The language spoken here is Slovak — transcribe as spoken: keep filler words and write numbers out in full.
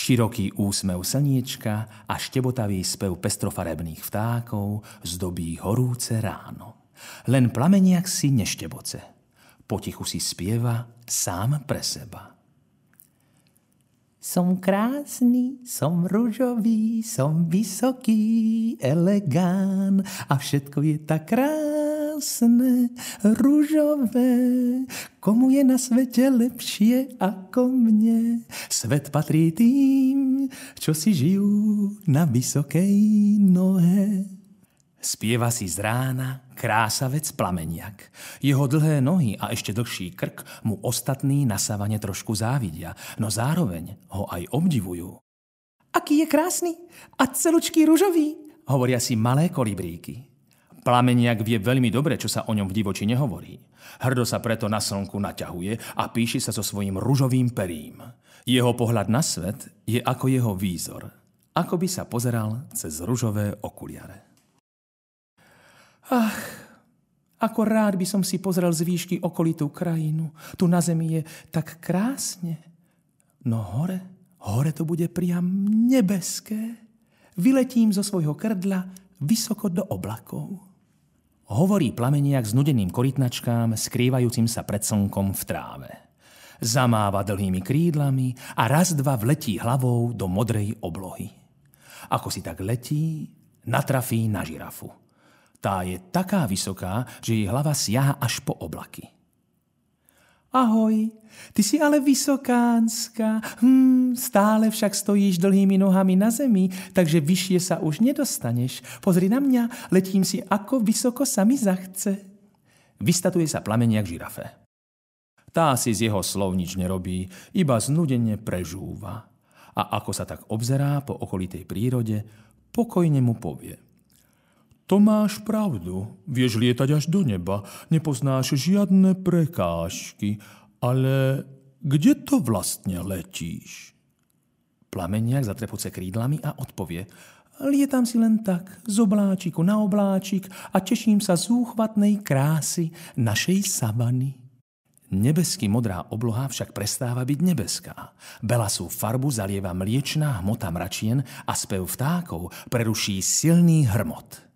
Široký úsmev slniečka a štebotavý spev pestrofarebných vtákov zdobí horúce ráno. Len plameniak si nešteboce. Potichu si spieva sám pre seba. Som krásny, som ružový, som vysoký, elegán a všetko je tak krásne, ružové. Komu je na svete lepšie ako mne? Svet patrí tým, čo si žijú na vysokej nohe. Spieva si z rána krásavec Plameniak. Jeho dlhé nohy a ešte dlhší krk mu ostatní na savane trošku závidia, no zároveň ho aj obdivujú. Aký je krásny a celučký ružový, hovoria si malé kolibríky. Plameniak vie veľmi dobre, čo sa o ňom v divočine hovorí. Hrdo sa preto na slnku naťahuje a píši sa so svojím ružovým perím. Jeho pohľad na svet je ako jeho výzor, ako by sa pozeral cez ružové okuliare. Ach, ako rád by som si pozrel z výšky okolitú krajinu. Tu na zemi je tak krásne. No hore, hore to bude priam nebeské. Vyletím zo svojho krdla vysoko do oblakov. Hovorí Plameniak znudeným korytnačkám, skrývajúcim sa pred slnkom v tráve. Zamáva dlhými krídlami a raz dva vletí hlavou do modrej oblohy. Ako si tak letí, natrafí na žirafu. Tá je taká vysoká, že jej hlava siaha až po oblaky. Ahoj, ty si ale vysokánska. Hm, stále však stojíš dlhými nohami na zemi, takže vyššie sa už nedostaneš. Pozri na mňa, letím si ako vysoko sa mi zachce. Vystatuje sa Plameniak žirafe. Tá si z jeho slov nič nerobí, iba znudene prežúva. A ako sa tak obzerá po okolitej prírode, pokojne mu povie. To máš pravdu, vieš lietať až do neba, nepoznáš žiadne prekážky, ale kde to vlastne letíš? Plameniak zatrepúce krídlami a odpovie, lietam si len tak, z obláčiku na obláčik a teším sa z úchvatnej krásy našej savany. Nebeský modrá obloha však prestáva byť nebeská. Belasú farbu zalieva mliečná hmota mračien a spev vtákov preruší silný hrmot.